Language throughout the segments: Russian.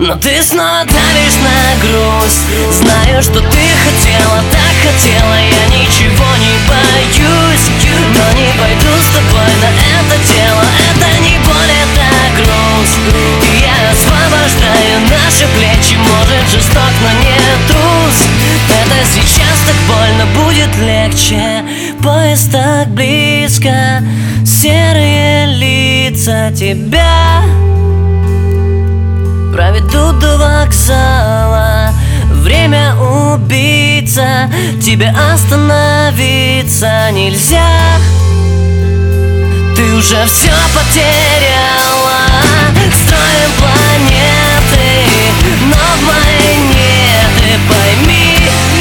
Но ты снова давишь на грусть. Знаю, что ты хотела, так хотела. Я ничего не боюсь, но не пойду с тобой на это дело. Это не боль, это грусть. И я освобождаю наши плечи. Может, жесток, но не трус. Это сейчас так больно, будет легче. Поезд так близко, серые лица тебя проведут до вокзала. Время убийца, тебе остановиться нельзя. Ты уже все потеряла. Строим планеты, но в моей нет. И пойми,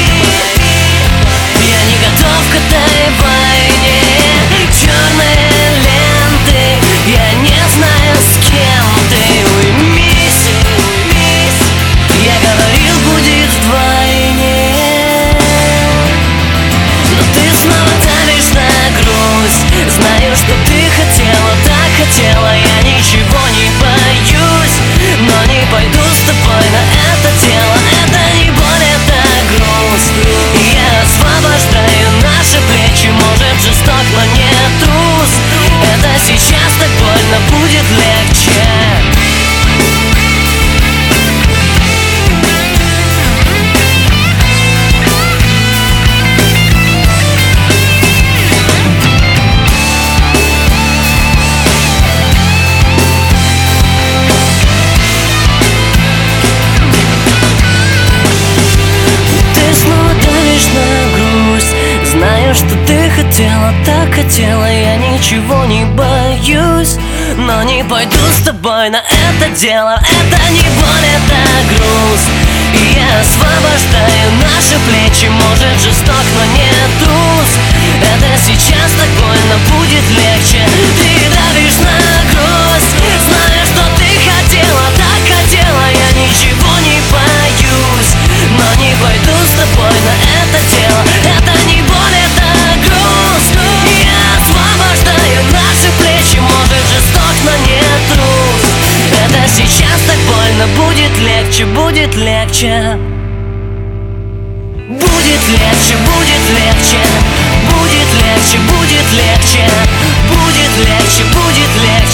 я не готов к этой войне. Черные ленты, я не знаю, с кем ты. Уймись, я говорил, будет вдвойне. Но ты снова давишь на грусть. Знаю, что ты хотела, так хотела. Я ничего не боюсь, но не пойду с тобой на это дело. Это не боль, это грусть. И я освобождаю наши плечи. Может, жесток, но не трус. Это сейчас так больно, будет легче. Знаю, что ты хотела, так хотела. Я ничего не боюсь, но не пойду с тобой на это дело. Это не боль, это грусть. И я освобождаю наши плечи. Может, жесток, но не трус. Это сейчас так больно, будет легче. Ты давишь на грусть. Знаю, что ты хотела, так хотела. Я ничего не боюсь, но не пойду с тобой на это дело. Это не боль, это грусть. Я освобождаю наши плечи. Может, жесток, но не трус. Это сейчас так больно, будет легче, будет легче. Будет легче, будет легче. Будет легче, будет легче. Будет легче, будет легче.